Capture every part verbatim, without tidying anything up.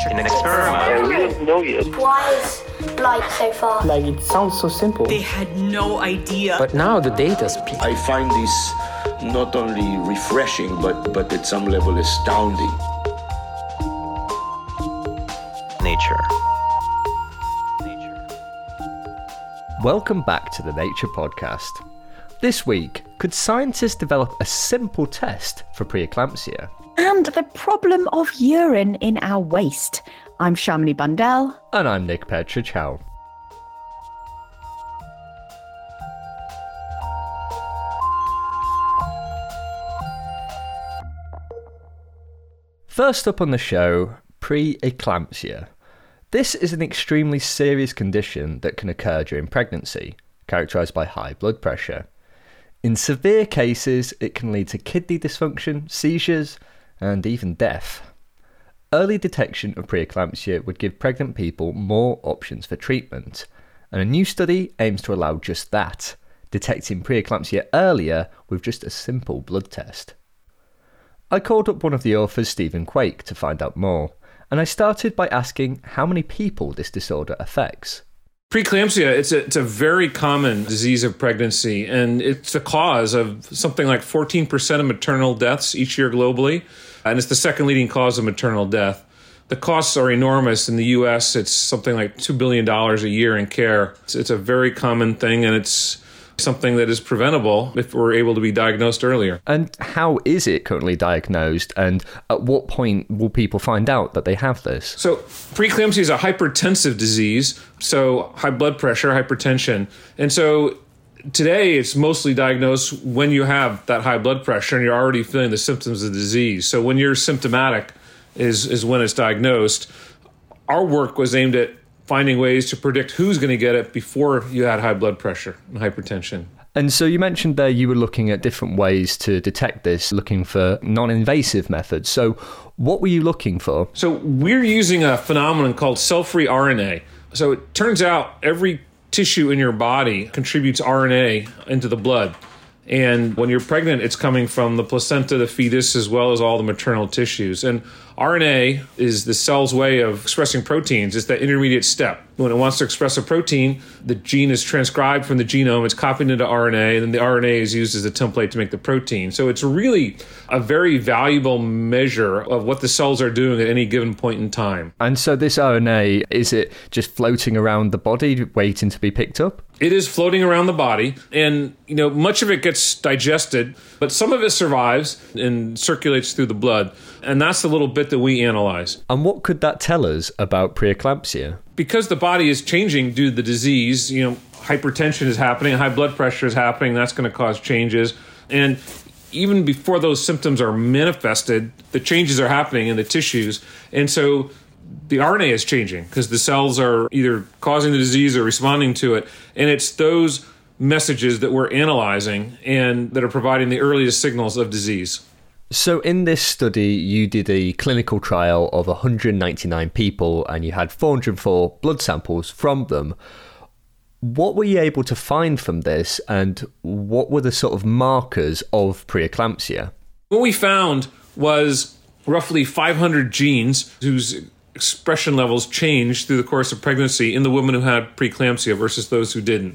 in an experiment. And we don't know yet. Why is light so far? Like, it sounds so simple. They had no idea. But now the data speaks. I find this not only refreshing, but, but at some level astounding. Nature. Welcome back to the Nature Podcast. This week, could scientists develop a simple test for preeclampsia? And the problem of urine in our waste. I'm Shamini Bundell. And I'm Nick Petrichow. First up on the show, preeclampsia. This is an extremely serious condition that can occur during pregnancy, characterised by high blood pressure. In severe cases, it can lead to kidney dysfunction, seizures, and even death. Early detection of preeclampsia would give pregnant people more options for treatment, and a new study aims to allow just that, detecting preeclampsia earlier with just a simple blood test. I called up one of the authors, Stephen Quake, to find out more, and I started by asking how many people this disorder affects. Preeclampsia, it's a, it's a very common disease of pregnancy, and it's the cause of something like fourteen percent of maternal deaths each year globally, and it's the second leading cause of maternal death. The costs are enormous. In the U S, it's something like two billion dollars a year in care. It's, it's a very common thing, and it's something that is preventable if we're able to be diagnosed earlier. And how is it currently diagnosed, and at what point will people find out that they have this? So preeclampsia is a hypertensive disease, so high blood pressure, hypertension. And so today it's mostly diagnosed when you have that high blood pressure and you're already feeling the symptoms of the disease. So when you're symptomatic is, is when it's diagnosed. Our work was aimed at finding ways to predict who's going to get it before you had high blood pressure and hypertension. And so you mentioned there you were looking at different ways to detect this, looking for non-invasive methods. So what were you looking for? So we're using a phenomenon called cell-free R N A. So it turns out every tissue in your body contributes R N A into the blood. And when you're pregnant, it's coming from the placenta, the fetus, as well as all the maternal tissues. And R N A is the cell's way of expressing proteins. It's that intermediate step. When it wants to express a protein, the gene is transcribed from the genome, it's copied into R N A, and then the R N A is used as a template to make the protein. So it's really a very valuable measure of what the cells are doing at any given point in time. And so this R N A, is it just floating around the body, waiting to be picked up? It is floating around the body, and you know much of it gets digested, but some of it survives and circulates through the blood, and that's the little bit that we analyze. And what could that tell us about preeclampsia? Because the body is changing due to the disease, you know, hypertension is happening, high blood pressure is happening, that's going to cause changes, and even before those symptoms are manifested, the changes are happening in the tissues, and so the R N A is changing because the cells are either causing the disease or responding to it. And it's those messages that we're analyzing and that are providing the earliest signals of disease. So in this study, you did a clinical trial of one hundred ninety-nine people and you had four hundred four blood samples from them. What were you able to find from this, and what were the sort of markers of preeclampsia? What we found was roughly five hundred genes whose expression levels changed through the course of pregnancy in the women who had preeclampsia versus those who didn't.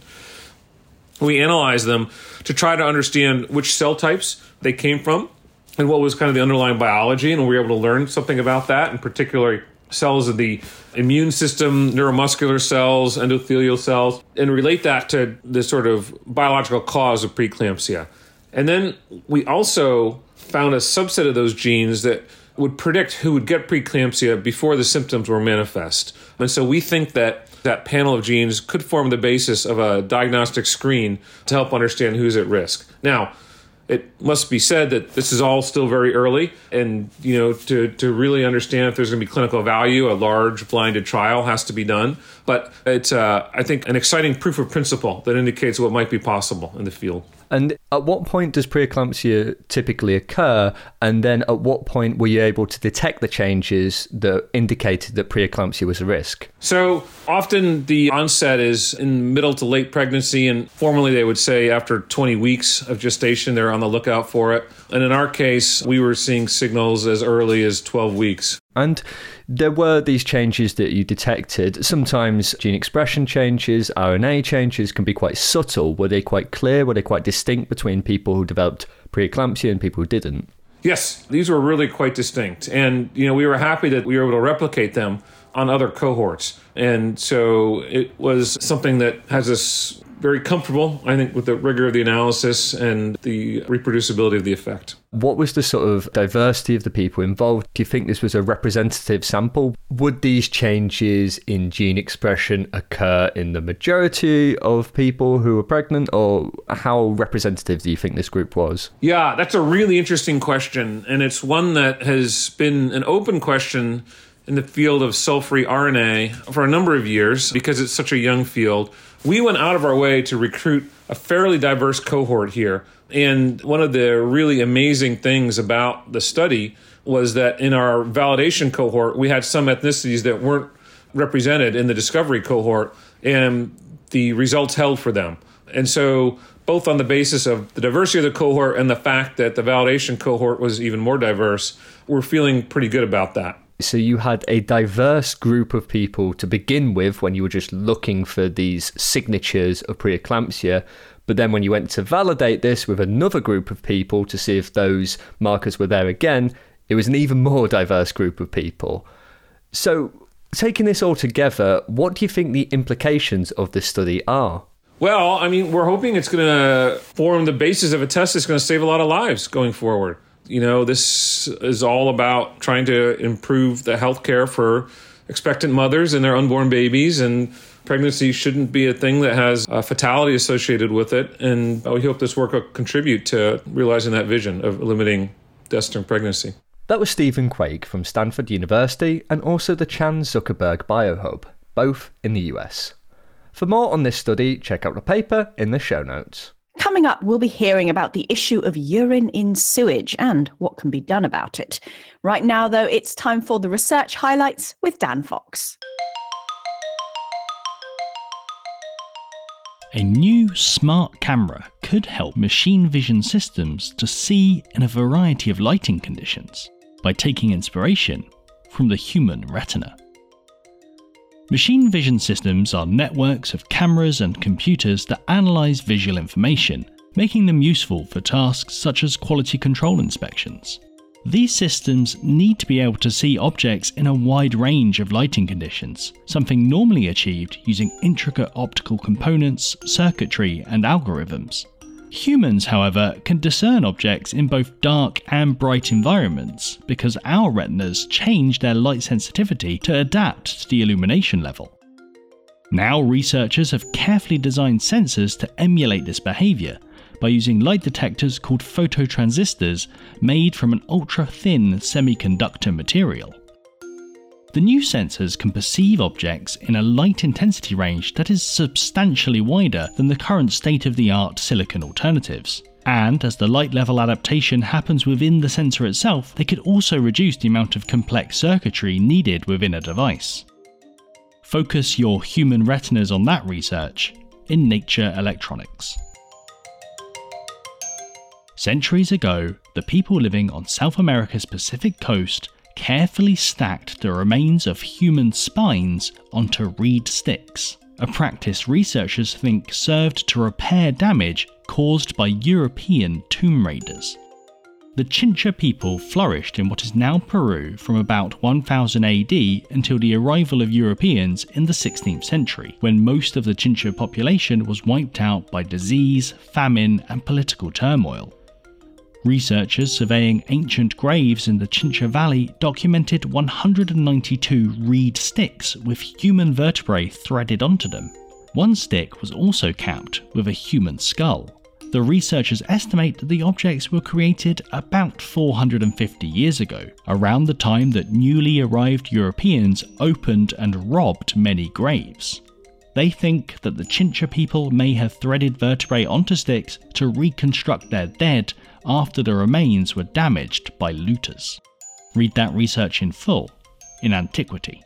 We analyzed them to try to understand which cell types they came from and what was kind of the underlying biology, and we were able to learn something about that, in particular cells of the immune system, neuromuscular cells, endothelial cells, and relate that to the sort of biological cause of preeclampsia. And then we also found a subset of those genes that would predict who would get preeclampsia before the symptoms were manifest. And so we think that that panel of genes could form the basis of a diagnostic screen to help understand who's at risk. Now, it must be said that this is all still very early, and you know, to, to really understand if there's going to be clinical value, a large blinded trial has to be done. But it's, uh, I think, an exciting proof of principle that indicates what might be possible in the field. And at what point does preeclampsia typically occur? And then at what point were you able to detect the changes that indicated that preeclampsia was a risk? So often the onset is in middle to late pregnancy, and formally they would say after twenty weeks of gestation, they're on the lookout for it. And in our case, we were seeing signals as early as twelve weeks. And there were these changes that you detected. Sometimes gene expression changes, R N A changes can be quite subtle. Were they quite clear? Were they quite distinct between people who developed preeclampsia and people who didn't? Yes, these were really quite distinct. And, you know, we were happy that we were able to replicate them on other cohorts. And so it was something that has us very comfortable, I think, with the rigor of the analysis and the reproducibility of the effect. What was the sort of diversity of the people involved? Do you think this was a representative sample? Would these changes in gene expression occur in the majority of people who were pregnant, or how representative do you think this group was? Yeah, that's a really interesting question, and it's one that has been an open question in the field of cell-free R N A for a number of years because it's such a young field. We went out of our way to recruit a fairly diverse cohort here. And one of the really amazing things about the study was that in our validation cohort, we had some ethnicities that weren't represented in the discovery cohort, and the results held for them. And so both on the basis of the diversity of the cohort and the fact that the validation cohort was even more diverse, we're feeling pretty good about that. So you had a diverse group of people to begin with when you were just looking for these signatures of preeclampsia. But then when you went to validate this with another group of people to see if those markers were there again, it was an even more diverse group of people. So taking this all together, what do you think the implications of this study are? Well, I mean, we're hoping it's going to form the basis of a test that's going to save a lot of lives going forward. You know, this is all about trying to improve the health care for expectant mothers and their unborn babies, and pregnancy shouldn't be a thing that has a fatality associated with it. And we hope this work will contribute to realizing that vision of limiting deaths during pregnancy. That was Stephen Quake from Stanford University and also the Chan Zuckerberg Biohub, both in the U S. For more on this study, check out the paper in the show notes. Coming up, we'll be hearing about the issue of urine in sewage and what can be done about it. Right now, though, it's time for the research highlights with Dan Fox. A new smart camera could help machine vision systems to see in a variety of lighting conditions by taking inspiration from the human retina. Machine vision systems are networks of cameras and computers that analyze visual information, making them useful for tasks such as quality control inspections. These systems need to be able to see objects in a wide range of lighting conditions, something normally achieved using intricate optical components, circuitry, and algorithms. Humans, however, can discern objects in both dark and bright environments because our retinas change their light sensitivity to adapt to the illumination level. Now researchers have carefully designed sensors to emulate this behaviour by using light detectors called phototransistors made from an ultra-thin semiconductor material. The new sensors can perceive objects in a light intensity range that is substantially wider than the current state-of-the-art silicon alternatives. And as the light level adaptation happens within the sensor itself, they could also reduce the amount of complex circuitry needed within a device. Focus your human retinas on that research in Nature Electronics. Centuries ago, the people living on South America's Pacific coast carefully stacked the remains of human spines onto reed sticks, a practice researchers think served to repair damage caused by European tomb raiders. The Chincha people flourished in what is now Peru from about one thousand A D until the arrival of Europeans in the sixteenth century, when most of the Chincha population was wiped out by disease, famine, and political turmoil. Researchers surveying ancient graves in the Chincha Valley documented one hundred ninety-two reed sticks with human vertebrae threaded onto them. One stick was also capped with a human skull. The researchers estimate that the objects were created about four hundred fifty years ago, around the time that newly arrived Europeans opened and robbed many graves. They think that the Chincha people may have threaded vertebrae onto sticks to reconstruct their dead after the remains were damaged by looters. Read that research in full in Antiquity.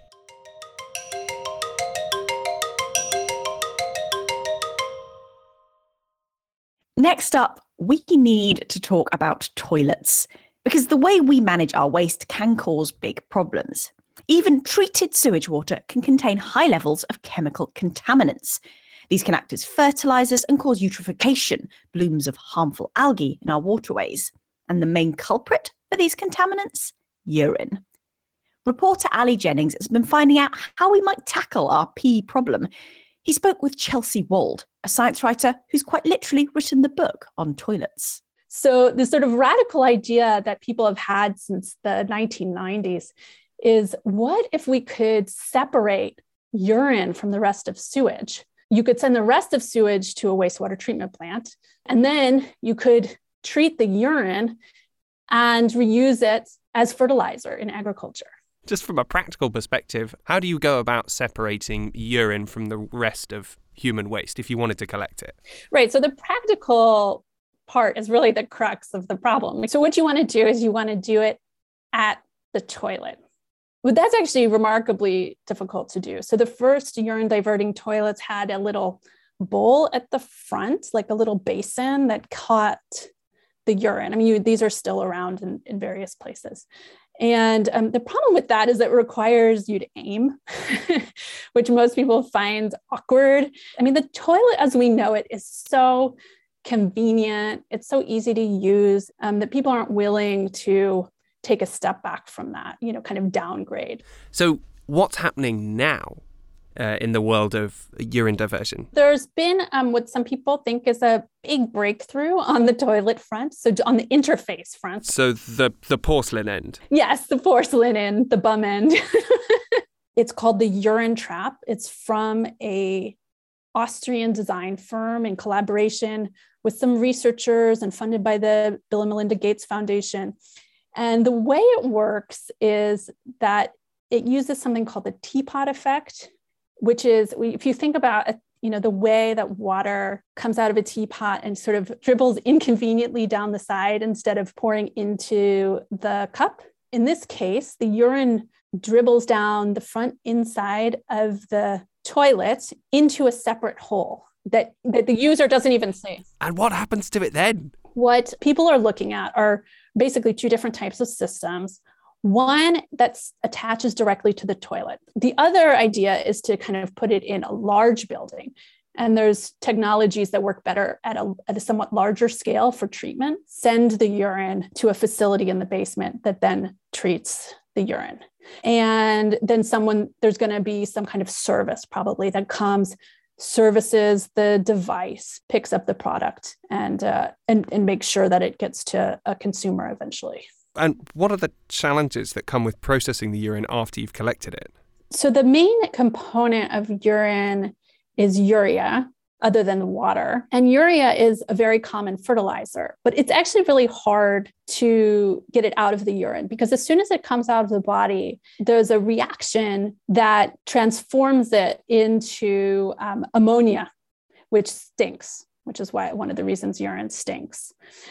Next up, we need to talk about toilets, Because the way we manage our waste can cause big problems. Even treated sewage water can contain high levels of chemical contaminants. These can act as fertilizers and cause eutrophication, blooms of harmful algae in our waterways. And the main culprit for these contaminants? Urine. Reporter Ali Jennings has been finding out how we might tackle our pee problem. He spoke with Chelsea Wald, a science writer who's quite literally written the book on toilets. So this sort of radical idea that people have had since the nineteen nineties is, what if we could separate urine from the rest of sewage? You could send the rest of sewage to a wastewater treatment plant, and then you could treat the urine and reuse it as fertilizer in agriculture. Just from a practical perspective, how do you go about separating urine from the rest of human waste if you wanted to collect it? Right. So the practical part is really the crux of the problem. So what you want to do is you want to do it at the toilet. But that's actually remarkably difficult to do. So the first urine diverting toilets had a little bowl at the front, like a little basin that caught the urine. I mean, you, these are still around in, in various places. And um, the problem with that is it requires you to aim, which most people find awkward. I mean, the toilet as we know it is so convenient. It's so easy to use um, that people aren't willing to take a step back from that, you know, kind of downgrade. So what's happening now uh, in the world of urine diversion? There's been um, what some people think is a big breakthrough on the toilet front, so on the interface front. So the, the porcelain end? Yes, the porcelain end, the bum end. It's called the Urine Trap. It's from a Austrian design firm in collaboration with some researchers and funded by the Bill and Melinda Gates Foundation. And the way it works is that it uses something called the teapot effect, which is, if you think about, you know, the way that water comes out of a teapot and sort of dribbles inconveniently down the side instead of pouring into the cup. In this case, the urine dribbles down the front inside of the toilet into a separate hole that, that the user doesn't even see. And what happens to it then? What people are looking at are basically two different types of systems. One that attaches directly to the toilet. The other idea is to kind of put it in a large building. And there's technologies that work better at a, at a somewhat larger scale for treatment. Send the urine to a facility in the basement that then treats the urine. And then someone, there's going to be some kind of service probably that comes, services the device, picks up the product, and, uh, and, and makes sure that it gets to a consumer eventually. And what are the challenges that come with processing the urine after you've collected it? So the main component of urine is urea, other than the water. And urea is a very common fertilizer, but it's actually really hard to get it out of the urine because as soon as it comes out of the body, there's a reaction that transforms it into um, ammonia, which stinks, which is why one of the reasons urine stinks.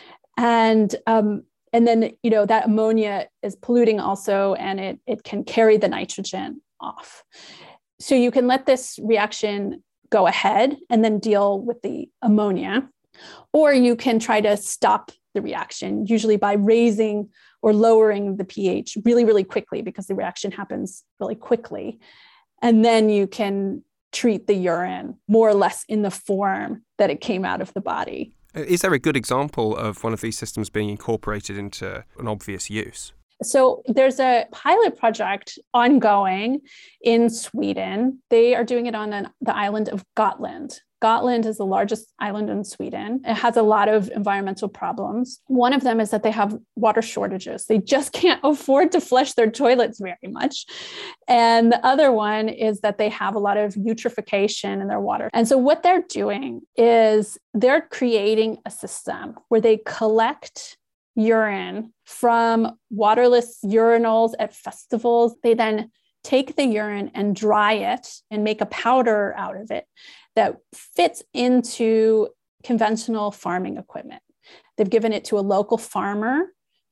And um, and then, you know, that ammonia is polluting also, and it, it can carry the nitrogen off. So you can let this reaction go ahead and then deal with the ammonia, or you can try to stop the reaction, usually by raising or lowering the pH really, really quickly because the reaction happens really quickly. And then you can treat the urine more or less in the form that it came out of the body. Is there a good example of one of these systems being incorporated into an obvious use? So there's a pilot project ongoing in Sweden. They are doing it on an, the island of Gotland. Gotland is the largest island in Sweden. It has a lot of environmental problems. One of them is that they have water shortages. They just can't afford to flush their toilets very much. And the other one is that they have a lot of eutrophication in their water. And so what they're doing is they're creating a system where they collect urine from waterless urinals at festivals. They then take the urine and dry it and make a powder out of it that fits into conventional farming equipment. They've given it to a local farmer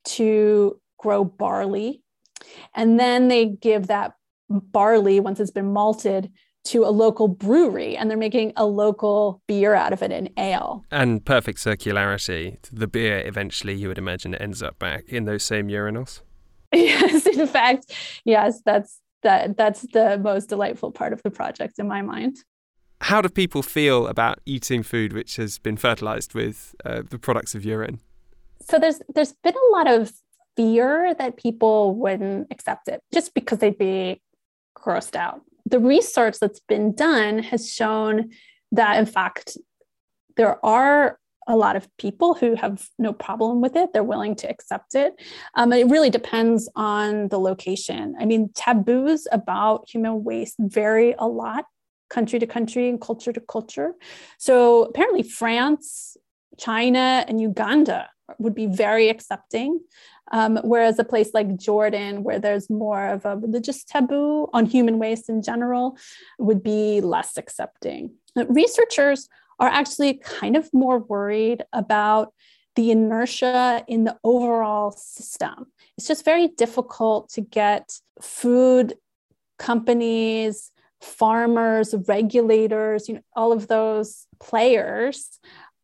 to grow barley. And then they give that barley, once it's been malted, to a local brewery and they're making a local beer out of it, an ale. And perfect circularity. The beer, eventually, you would imagine it ends up back in those same urinals. Yes, in fact, yes, that's that. That's the most delightful part of the project in my mind. How do people feel about eating food which has been fertilized with uh, the products of urine? So there's there's been a lot of fear that people wouldn't accept it just because they'd be grossed out. The research that's been done has shown that, in fact, there are a lot of people who have no problem with it. They're willing to accept it. Um, it really depends on the location. I mean, taboos about human waste vary a lot, country to country and culture to culture. So apparently France, China, and Uganda would be very accepting. Um, whereas a place like Jordan, where there's more of a religious taboo on human waste in general, would be less accepting. Researchers are actually kind of more worried about the inertia in the overall system. It's just very difficult to get food companies, farmers, regulators, you know, all of those players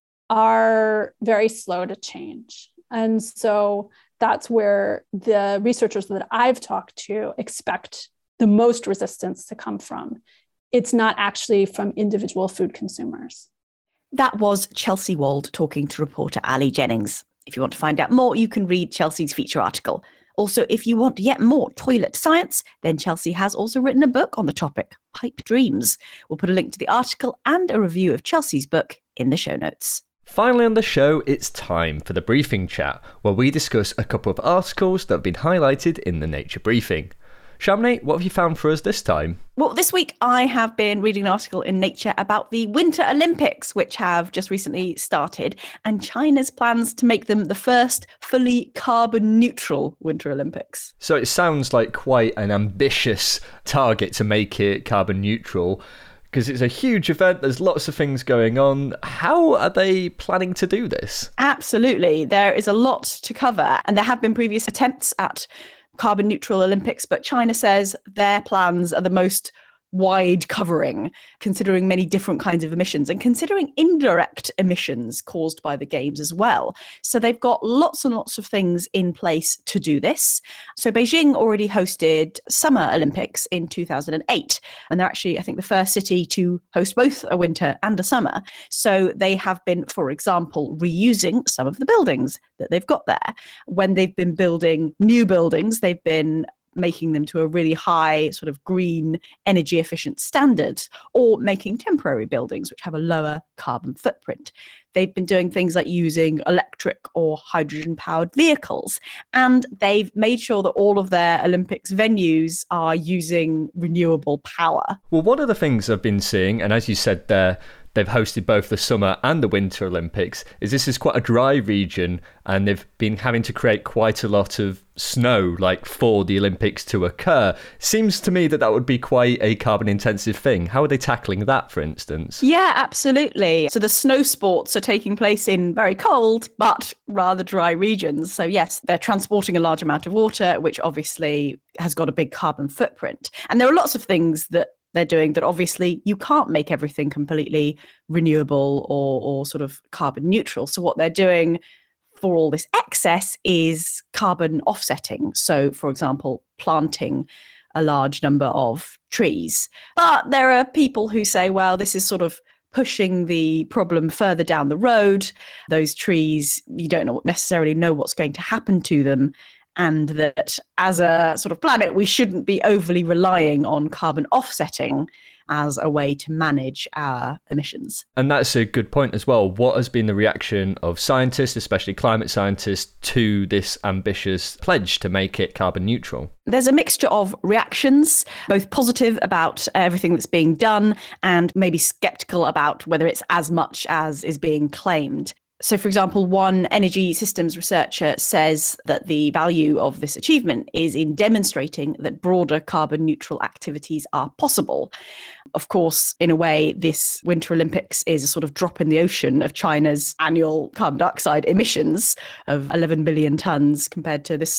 are very slow to change. And so that's where the researchers that I've talked to expect the most resistance to come from. It's not actually from individual food consumers. That was Chelsea Wald talking to reporter Ali Jennings. If you want to find out more, you can read Chelsea's feature article. Also, if you want yet more toilet science, then Chelsea has also written a book on the topic, Pipe Dreams. We'll put a link to the article and a review of Chelsea's book in the show notes. Finally on the show, it's time for the briefing chat, where we discuss a couple of articles that have been highlighted in the Nature Briefing. Shamini, what have you found for us this time? Well, this week I have been reading an article in Nature about the Winter Olympics, which have just recently started, and China's plans to make them the first fully carbon neutral Winter Olympics. So it sounds like quite an ambitious target to make it carbon neutral, because it's a huge event, there's lots of things going on. How are they planning to do this? Absolutely. There is a lot to cover, and there have been previous attempts at carbon neutral Olympics, but China says their plans are the most wide covering, considering many different kinds of emissions and considering indirect emissions caused by the games as well. So they've got lots and lots of things in place to do this. So Beijing already hosted Summer Olympics in two thousand eight, and they're actually, I think, the first city to host both a winter and a summer. So they have been, for example, reusing some of the buildings that they've got there. When they've been building new buildings, they've been making them to a really high sort of green energy efficient standard, or making temporary buildings which have a lower carbon footprint. They've been doing things like using electric or hydrogen powered vehicles, and they've made sure that all of their Olympics venues are using renewable power. Well, one of the things I've been seeing, and as you said there, they've hosted both the Summer and the Winter Olympics, is this is quite a dry region, and they've been having to create quite a lot of snow, like, for the Olympics to occur. Seems to me that that would be quite a carbon intensive thing. How are they tackling that, for instance? Yeah, absolutely. So the snow sports are taking place in very cold but rather dry regions. So yes, they're transporting a large amount of water, which obviously has got a big carbon footprint. And there are lots of things that they're doing that obviously you can't make everything completely renewable or, or sort of carbon neutral. So what they're doing for all this excess is carbon offsetting. So, for example, planting a large number of trees. But there are people who say, well, this is sort of pushing the problem further down the road. Those trees, you don't know, necessarily know what's going to happen to them. And that as a sort of planet, we shouldn't be overly relying on carbon offsetting as a way to manage our emissions. And that's a good point as well. What has been the reaction of scientists, especially climate scientists, to this ambitious pledge to make it carbon neutral? There's a mixture of reactions, both positive about everything that's being done and maybe skeptical about whether it's as much as is being claimed. So, for example, one energy systems researcher says that the value of this achievement is in demonstrating that broader carbon neutral activities are possible. Of course, in a way, this Winter Olympics is a sort of drop in the ocean of China's annual carbon dioxide emissions of eleven billion tonnes compared to this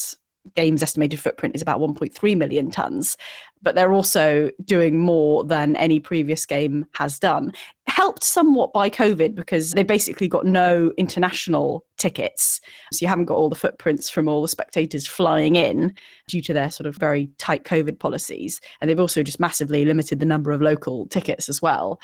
game's estimated footprint is about one point three million tons, but they're also doing more than any previous game has done. Helped somewhat by COVID because they basically got no international tickets. So you haven't got all the footprints from all the spectators flying in due to their sort of very tight COVID policies. And they've also just massively limited the number of local tickets as well.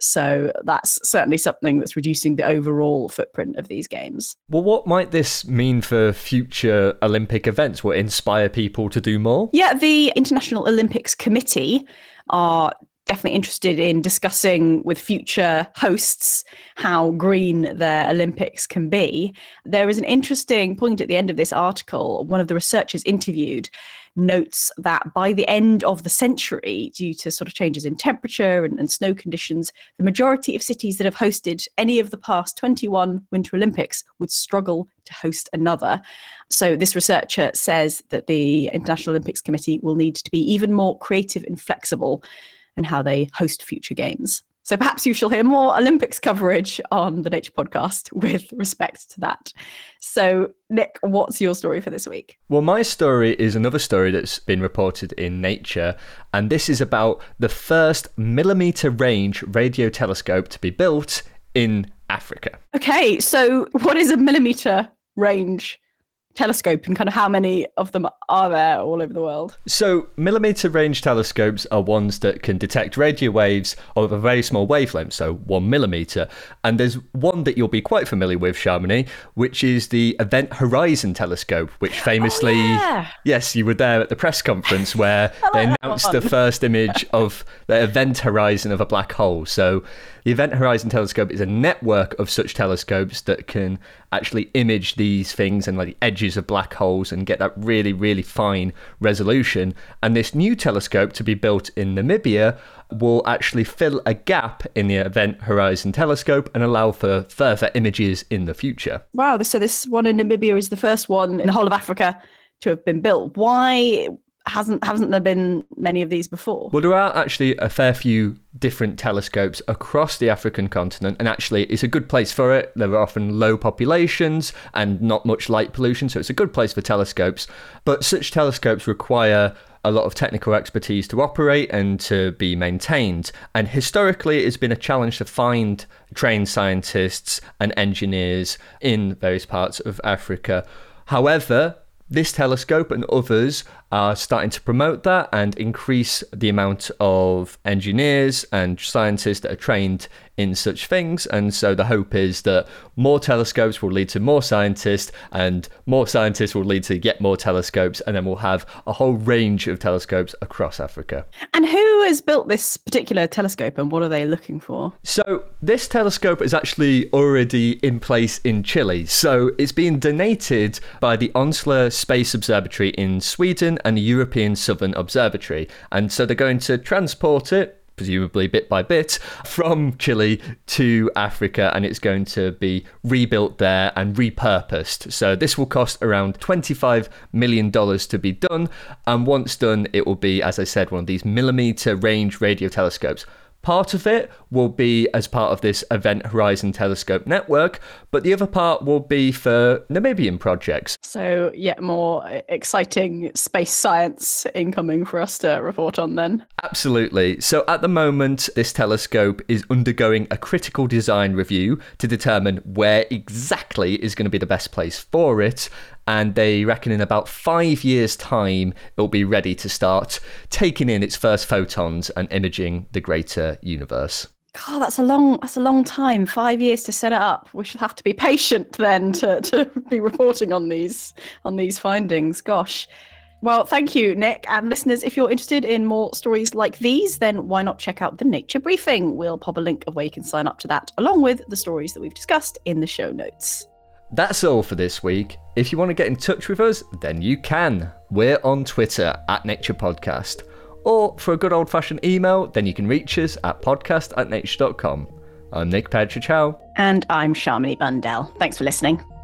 So that's certainly something that's reducing the overall footprint of these games. Well, what might this mean for future Olympic events? Will it inspire people to do more? Yeah, the International Olympics Committee are definitely interested in discussing with future hosts how green their Olympics can be. There is an interesting point at the end of this article. One of the researchers interviewed notes that by the end of the century, due to sort of changes in temperature and, and snow conditions, the majority of cities that have hosted any of the past twenty-one Winter Olympics would struggle to host another. So this researcher says that the International Olympics Committee will need to be even more creative and flexible in how they host future games. So perhaps you shall hear more Olympics coverage on the Nature Podcast with respect to that. So, Nick, what's your story for this week? Well, my story is another story that's been reported in Nature, and this is about the first millimetre range radio telescope to be built in Africa. Okay, so what is a millimetre range telescope and kind of how many of them are there all over the world? So millimetre range telescopes are ones that can detect radio waves of a very small wavelength, so one millimetre. And there's one that you'll be quite familiar with, Shamini, which is the Event Horizon Telescope, which famously, oh, yeah. yes, you were there at the press conference where like they announced the first image of the event horizon of a black hole. So the Event Horizon Telescope is a network of such telescopes that can actually image these things and like the edges of black holes and get that really, really fine resolution. And this new telescope to be built in Namibia will actually fill a gap in the Event Horizon Telescope and allow for further images in the future. Wow, so this one in Namibia is the first one in the whole of Africa to have been built. Why hasn't hasn't there been many of these before? Well, there are actually a fair few different telescopes across the African continent, and actually it's a good place for it. There are often low populations and not much light pollution, so it's a good place for telescopes. But such telescopes require a lot of technical expertise to operate and to be maintained. And historically, it's been a challenge to find trained scientists and engineers in various parts of Africa. However, this telescope and others are starting to promote that and increase the amount of engineers and scientists that are trained in such things. And so the hope is that more telescopes will lead to more scientists, and more scientists will lead to yet more telescopes, and then we'll have a whole range of telescopes across Africa. And who has built this particular telescope, and what are they looking for? So this telescope is actually already in place in Chile. So it's being donated by the Onsla Space Observatory in Sweden and the European Southern Observatory. And so they're going to transport it, presumably bit by bit, from Chile to Africa, and it's going to be rebuilt there and repurposed. So this will cost around twenty-five million dollars to be done, and once done, it will be, as I said, one of these millimetre range radio telescopes. Part of it will be as part of this Event Horizon Telescope network, but the other part will be for Namibian projects. So yet more exciting space science incoming for us to report on then. Absolutely. So at the moment, this telescope is undergoing a critical design review to determine where exactly is going to be the best place for it. And they reckon in about five years' time, it'll be ready to start taking in its first photons and imaging the greater universe. God, that's a long that's a long time. Five years to set it up. We should have to be patient then to, to be reporting on these on these findings. Gosh. Well, thank you, Nick. And listeners, if you're interested in more stories like these, then why not check out the Nature Briefing? We'll pop a link of where you can sign up to that, along with the stories that we've discussed in the show notes. That's all for this week. If you want to get in touch with us, then you can. We're on Twitter at Nature Podcast. Or for a good old-fashioned email, then you can reach us at podcast at nature dot com. I'm Nick Petrichow. And I'm Shamini Bundell. Thanks for listening.